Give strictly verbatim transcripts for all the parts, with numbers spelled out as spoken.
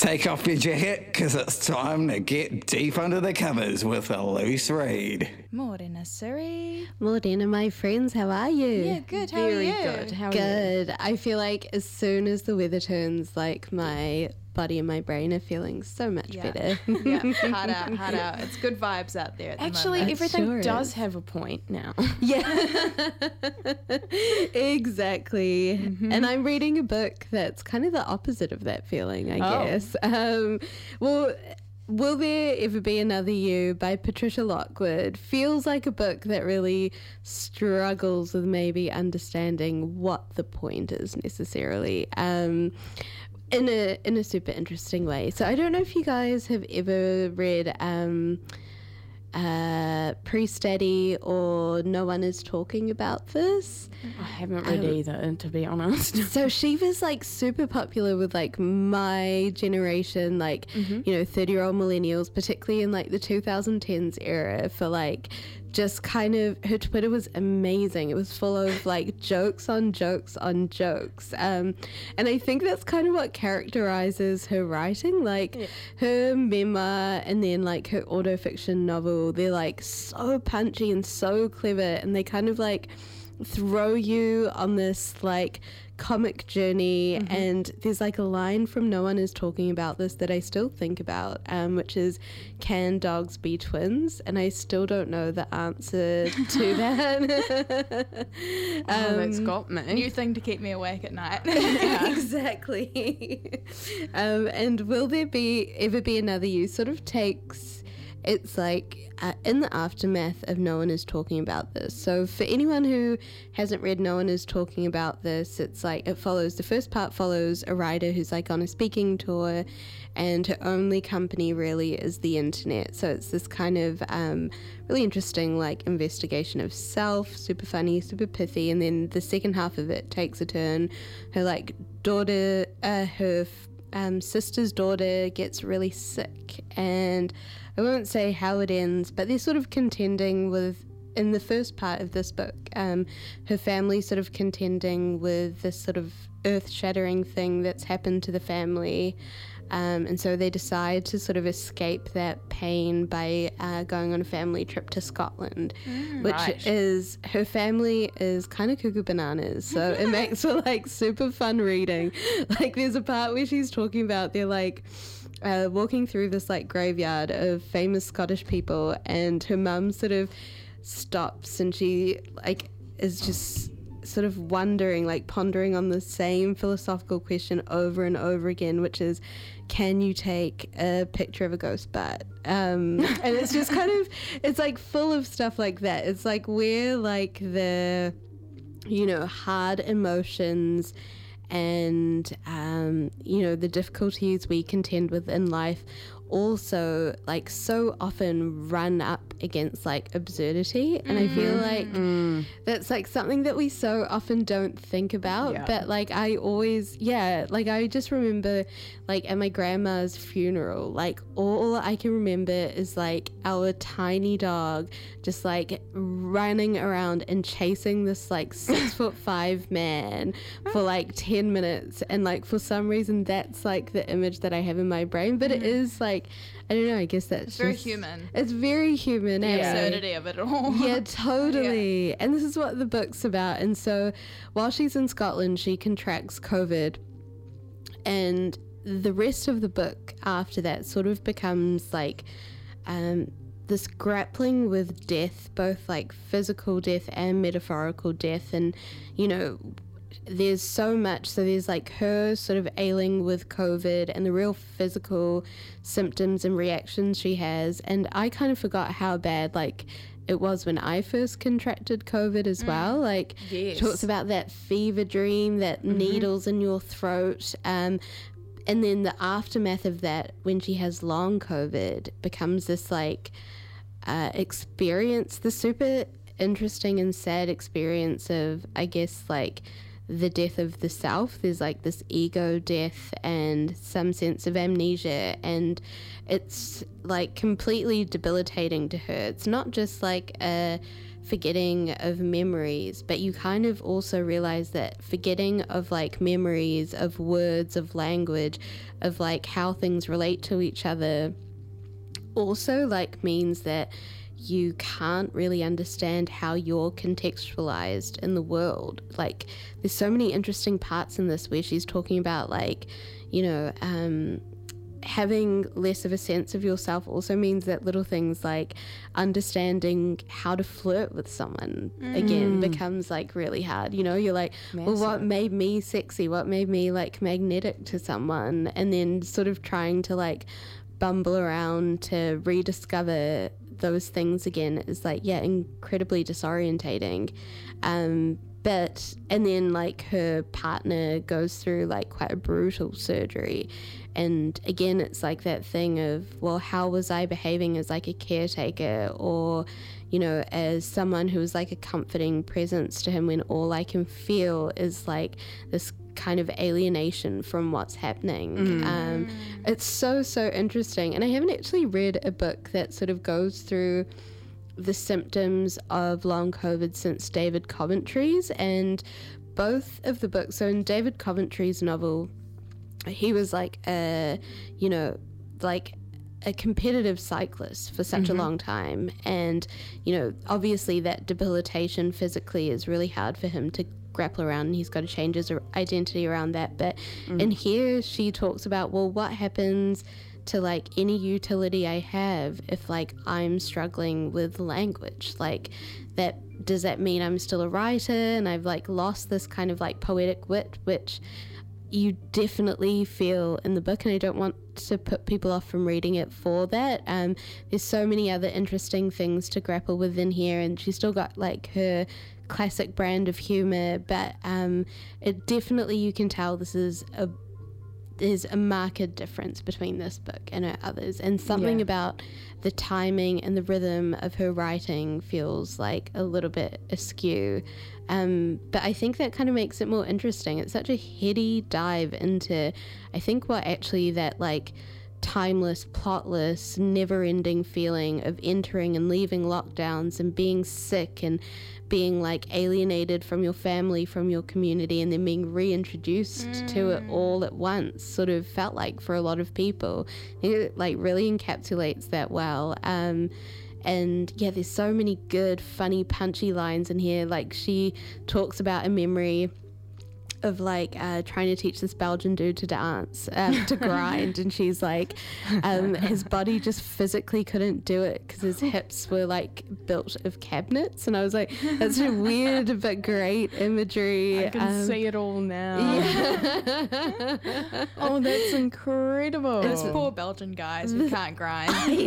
Take off your jacket, because it's time to get deep under the covers with a loose read. Morena Suri. Morena, my friends, how are you? Yeah, good. How Very are you? good. How are Good. I feel like as soon as the weather turns, like my body and my brain are feeling so much Yeah. better. Yeah, hard out, hard out. It's good vibes out there at the Actually, moment. everything sure does is. have a point now. Yeah, exactly. Mm-hmm. And I'm reading a book that's kind of the opposite of that feeling, I Oh. guess. Um, well, Will There Ever Be Another You by Patricia Lockwood feels like a book that really struggles with maybe understanding what the point is necessarily. Um, in a in a super interesting way. So I don't know if you guys have ever read um, uh, Pre-Study or No One Is Talking About This. I haven't read Um, either, to be honest. So she was like super popular with like my generation, like, Mm-hmm. you know, thirty year old millennials, particularly in like the twenty tens era, for like just kind of, her Twitter was amazing. It was full of like jokes on jokes on jokes. Um, and I think that's kind of what characterizes her writing. Like Yeah. her memoir and then like her autofiction novel, they're like so punchy and so clever, and they kind of like throw you on this like comic journey. Mm-hmm. And there's like a line from No One Is Talking About This that I still think about, um, which is, can dogs be twins? And I still don't know the answer to that. Oh, that's Um, got me. New thing to keep me awake at night. Exactly. um, and Will There Be Ever Be Another You sort of takes, it's like uh, in the aftermath of No One Is Talking About This. So for anyone who hasn't read No One Is Talking About This, it's like it follows, the first part follows a writer who's like on a speaking tour, and her only company really is the internet. So it's this kind of um, really interesting like investigation of self, super funny, super pithy. And then the second half of it takes a turn. Her like daughter, uh, her f- um, sister's daughter gets really sick, and I won't say how it ends, but they're sort of contending with, in the first part of this book, um, her family sort of contending with this sort of earth-shattering thing that's happened to the family. Um, and so they decide to sort of escape that pain by uh, going on a family trip to Scotland, which right. is, her family is kind of cuckoo bananas. So it makes for like super fun reading. Like there's a part where she's talking about, they're like, Uh, walking through this like graveyard of famous Scottish people, and her mum sort of stops and she like is just sort of wondering, like pondering on the same philosophical question over and over again, which is, can you take a picture of a ghost butt? Um, and it's just kind of, it's like full of stuff like that. It's like where like the, you know, hard emotions and um, you know, the difficulties we contend with in life also like so often run up against like absurdity, and I feel like Mm. that's like something that we so often don't think about. Yeah. But like I always, yeah, like I just remember like at my grandma's funeral, like all I can remember is like our tiny dog just like running around and chasing this like six foot five man for like ten minutes, and like for some reason that's like the image that I have in my brain. But it is like, I don't know, I guess that's It's very just- human. It's very human. The eh? absurdity of it all. Yeah, totally. And this is what the book's about. And so while she's in Scotland, she contracts COVID. And the rest of the book after that sort of becomes like um, this grappling with death, both like physical death and metaphorical death. And, you know, there's so much. So there's like her sort of ailing with COVID and the real physical symptoms and reactions she has. And I kind of forgot how bad like it was when I first contracted COVID as well. Like Yes. talks about that fever dream, that needles in your throat. Um, and then the aftermath of that, when she has long COVID, becomes this like uh, experience, the super interesting and sad experience of, I guess, like the death of the self. There's like this ego death and some sense of amnesia, and it's like completely debilitating to her. It's not just like a forgetting of memories, but you kind of also realize that forgetting of like memories, of words, of language, of like how things relate to each other also like means that you can't really understand how you're contextualized in the world. Like there's so many interesting parts in this where she's talking about like, you know, um having less of a sense of yourself also means that little things like understanding how to flirt with someone mm. again becomes like really hard. You know, you're like, Massive. well, what made me sexy? What made me like magnetic to someone? And then sort of trying to like bumble around to rediscover those things again is like, yeah, incredibly disorientating. Um, but, and then like her partner goes through like quite a brutal surgery. And again, it's like that thing of, well, how was I behaving as like a caretaker or, you know, as someone who was like a comforting presence to him when all I can feel is like this kind of alienation from what's happening. Mm. Um, it's so, so interesting. And I haven't actually read a book that sort of goes through the symptoms of long COVID since David Coventry's, and both of the books. So in David Coventry's novel, he was like a, you know, like a competitive cyclist for such mm-hmm. a long time. And, you know, obviously that debilitation physically is really hard for him to grapple around, and he's got to change his identity around that. But mm. and here she talks about, well, what happens to like any utility I have if like I'm struggling with language? Like that, does that mean I'm still a writer and I've like lost this kind of like poetic wit, which you definitely feel in the book, and I don't want to put people off from reading it for that. Um, there's so many other interesting things to grapple with in here, and she's still got like her classic brand of humor, but um, it definitely, you can tell this is a there's a marked difference between this book and her others, and something yeah. about the timing and the rhythm of her writing feels like a little bit askew. Um, but I think that kind of makes it more interesting. It's such a heady dive into, I think, what actually that like timeless, plotless, never-ending feeling of entering and leaving lockdowns and being sick and being like alienated from your family, from your community, and then being reintroduced mm. to it all at once sort of felt like for a lot of people. It like really encapsulates that well. Um, and yeah, there's so many good, funny, punchy lines in here. Like she talks about a memory of like uh, trying to teach this Belgian dude to dance, um, to grind, and she's like, um, his body just physically couldn't do it because his hips were like built of cabinets, and I was like, that's a weird but great imagery. I can um, see it all now. Yeah. Oh, that's incredible. Those poor Belgian guys who can't grind.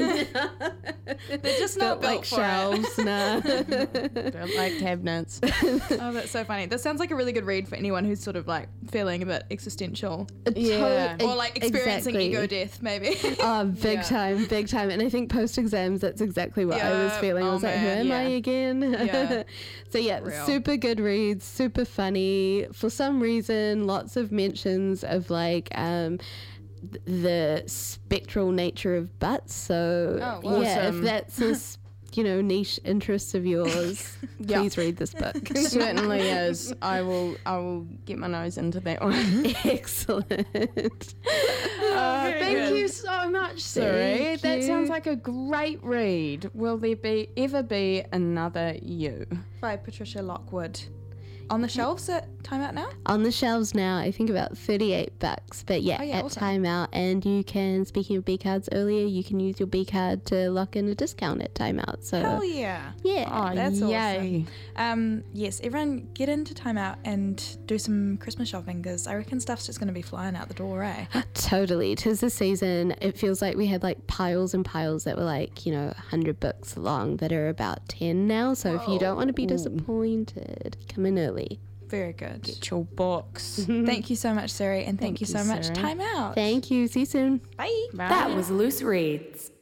They're just not built like for shelves, nah. Built like cabinets. Oh, that's so funny. That sounds like a really good read for anyone who's sort of like feeling a bit existential, yeah, or like experiencing exactly. ego death, maybe. Oh, big Yeah. time, big time. And I think post exams, that's exactly what I was Yeah. feeling. I Oh, was like, who man, am yeah. I again? Yeah. So yeah, Real. super good reads, super funny. For some reason, lots of mentions of like um th- the spectral nature of butts. So Oh, wow. yeah, if Awesome. that's a s- you know, niche interests of yours, Yeah. please read this book. Certainly is. I will. I will get my nose into that one. Excellent. Uh, very thank good. you so much, Suri. Thank That you. sounds like a great read. Will there be ever be another you? By Patricia Lockwood. On the shelves at Time Out now? On the shelves now, I think about thirty-eight bucks. But yeah, Oh, yeah, at awesome. Timeout. And you can, speaking of B cards earlier, you can use your B card to lock in a discount at Timeout. So Hell yeah. yeah. Oh, That's yay. Um, yes, everyone get into Time Out and do some Christmas shopping, because I reckon stuff's just going to be flying out the door, eh? Totally. 'Tis the season. It feels like we had like piles and piles that were like, you know, one hundred books long that are about ten now. So if you don't want to be disappointed, come in early. Very good. Get your box. Thank you so much, Suri, and thank, Thank you you, so much, Suri. Time Out. Thank you. See you soon. Bye. Bye. That was Loose Reads.